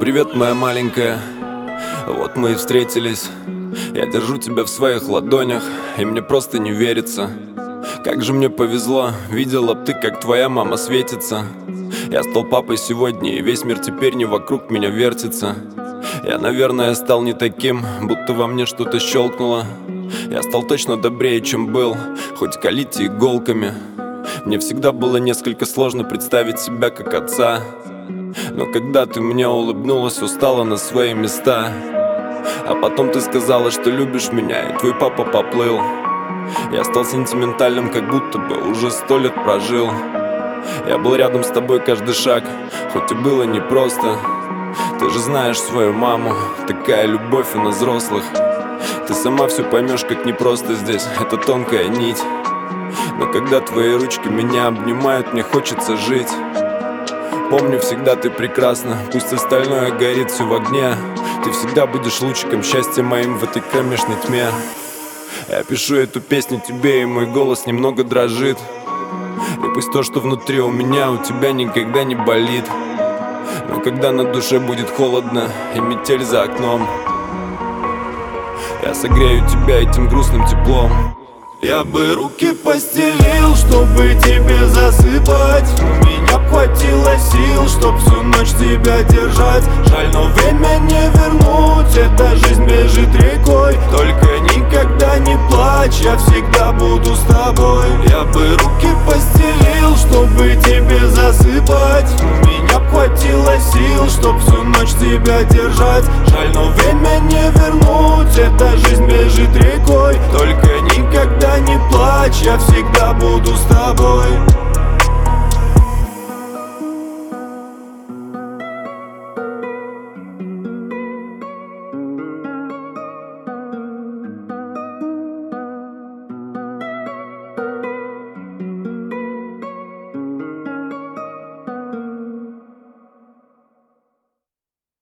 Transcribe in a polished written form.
Привет, моя маленькая. Вот мы и встретились. Я держу тебя в своих ладонях, и мне просто не верится. Как же мне повезло, видела б ты, как твоя мама светится. Я стал папой сегодня, и весь мир теперь не вокруг меня вертится. Я, наверное, стал не таким, будто во мне что-то щелкнуло. Я стал точно добрее, чем был, хоть колите иголками. Мне всегда было несколько сложно представить себя как отца, но когда ты мне улыбнулась, все стало на свои места. А потом ты сказала, что любишь меня, и твой папа поплыл. Я стал сентиментальным, как будто бы уже 100 лет прожил. Я был рядом с тобой каждый шаг, хоть и было непросто. Ты же знаешь свою маму, такая любовь и на взрослых. Ты сама все поймешь, как непросто здесь, это тонкая нить. Но когда твои ручки меня обнимают, мне хочется жить. Помню, всегда ты прекрасна, пусть остальное горит все в огне. Ты всегда будешь лучиком счастья моим в этой кромешной тьме. Я пишу эту песню тебе, и мой голос немного дрожит. И пусть то, что внутри у меня, у тебя никогда не болит. Но когда на душе будет холодно и метель за окном, я согрею тебя этим грустным теплом. Я бы руки постелил, чтобы тебе засыпать. У меня хватило сил, чтоб всю ночь тебя держать. Жаль, но время не вернуть, эта жизнь бежит рекой. Только никогда не плачь, я всегда буду с тобой. Я бы руки постелил, чтобы тебе засыпать. У меня хватило сил, чтоб всю ночь тебя держать. Жаль, но время не вернуть, эта жизнь бежит рекой. Только никогда не плачь, я всегда буду с тобой.